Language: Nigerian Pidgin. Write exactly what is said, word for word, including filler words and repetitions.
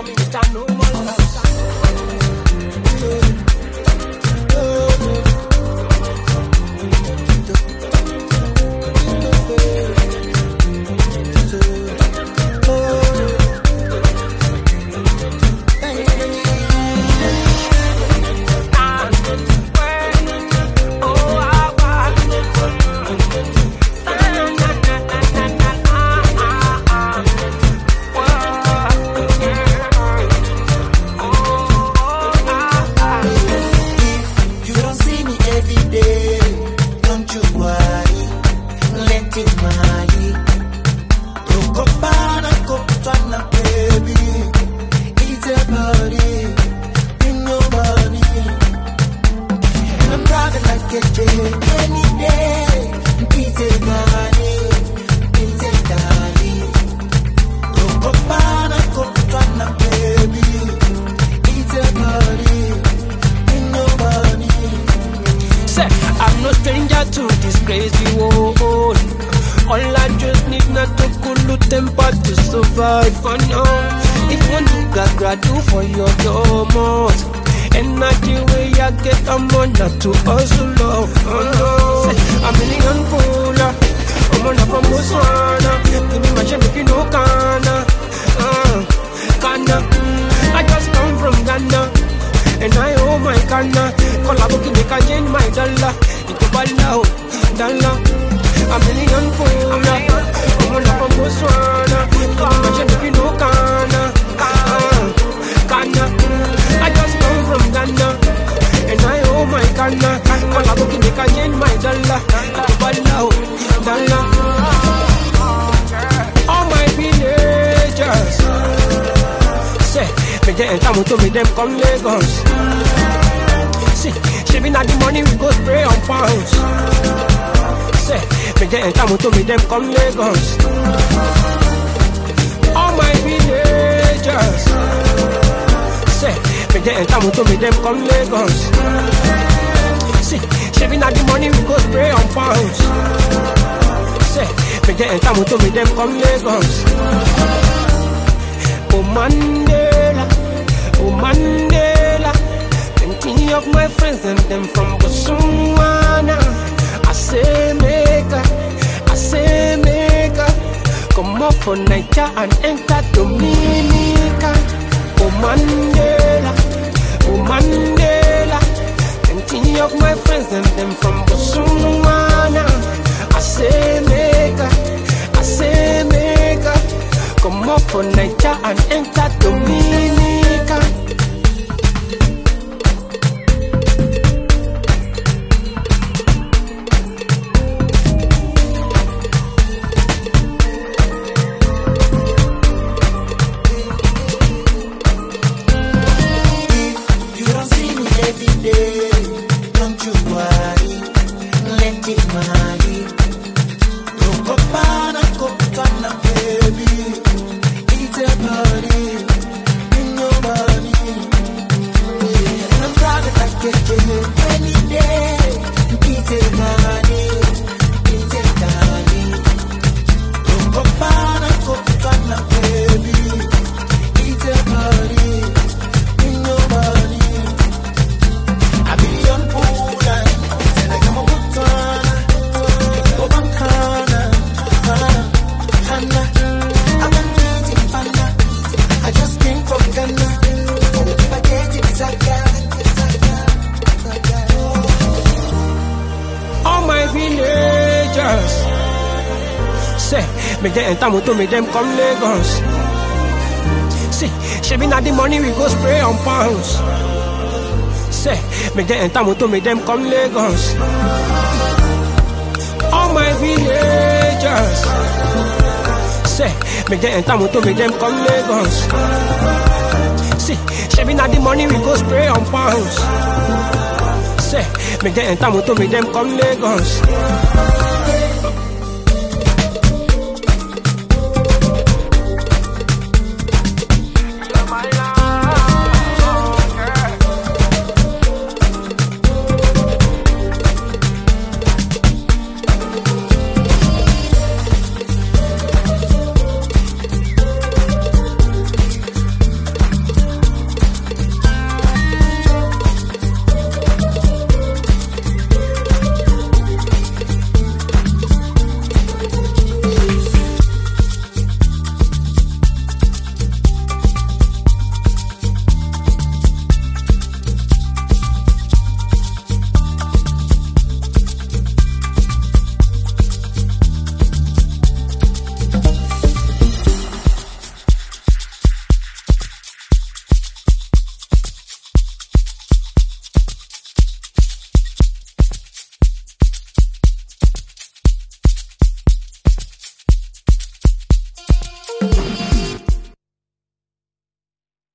for me, it's a no more love. To hustle love, oh no. Say, a million cooler, I'm on up from Botswana. Give me my shit if you know Ghana, uh, Ghana. I just come from Ghana, and I owe my Ghana. Collabo can make a change my dollar into dollar, dollar. A million cooler, I'm on up from Botswana. Give me my shit if you know Ghana, uh, Ghana. I just come from Ghana. And I owe my Ghana. Collabo can make a change my dollar to dollar, dollar. All my villagers say, me get time to me them come Lagos. See, shaving at the money we go spray on pounds. Say, me get time to me them come Lagos. All my villagers say, me get time to me them come Lagos. See, shaving at the money we go spray on pounds. Say, me get time to me them come Lagos. Oh Mandela, oh Mandela, plenty of my friends and them from Botswana. I say make I say make come up for Niger and enter Dominica. Oh Mandela, oh Mandela, plenty of my friends and them from Botswana. I say make I say make come up for Niger and enter Dominica. Me get time to me them come Lagos. See, shaving at the money we go spray on pounds. Say, me get time to me them come Lagos. All my villagers. Say, me get time to me them come Lagos. See, shaving at the money we go spray on pounds. Say, me get time to me them come Lagos.